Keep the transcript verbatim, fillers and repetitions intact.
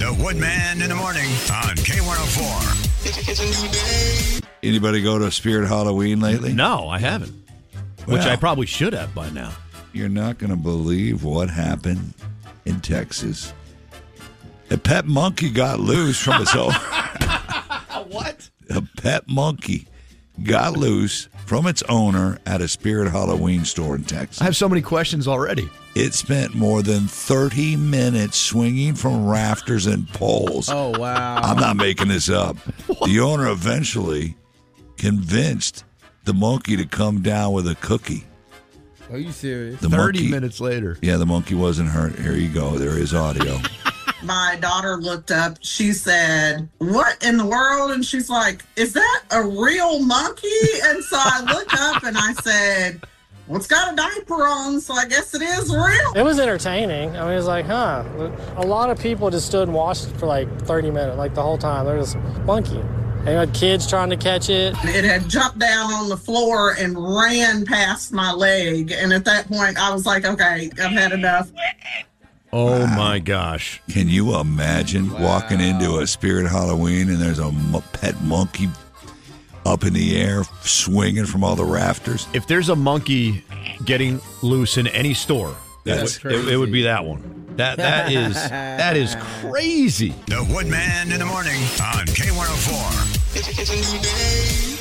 The Woodman in the morning on K one oh four. It's, it's a new day. Anybody go to Spirit Halloween lately? No, I haven't. Well, Which I probably should have by now. You're not going to believe what happened in Texas. A pet monkey got loose from its owner. What? A pet monkey got loose from its owner at a Spirit Halloween store in Texas. I have so many questions already. It spent more than thirty minutes swinging from rafters and poles. Oh, wow. I'm not making this up. The owner eventually convinced the monkey to come down with a cookie. Are you serious? The thirty monkey, minutes later. Yeah, the monkey wasn't hurt. Here you go. There is audio. My daughter looked up. She said, "What in the world?" And she's like, "Is that a real monkey?" And so I looked up and I said, "Well, it's got a diaper on, so I guess it is real." It was entertaining. I mean, it was like, huh. A lot of people just stood and watched it for like thirty minutes, like the whole time. There was a monkey. And you had kids trying to catch it. It had jumped down on the floor and ran past my leg. And at that point, I was like, okay, I've had enough. Oh, Wow. my gosh. Can you imagine Wow. walking into a Spirit Halloween and there's a mo- pet monkey up in the air swinging from all the rafters? If there's a monkey getting loose in any store, That's it, it, it would be that one. That That is that is crazy. The Woodman in the morning on K one oh four. It's, it's a new day.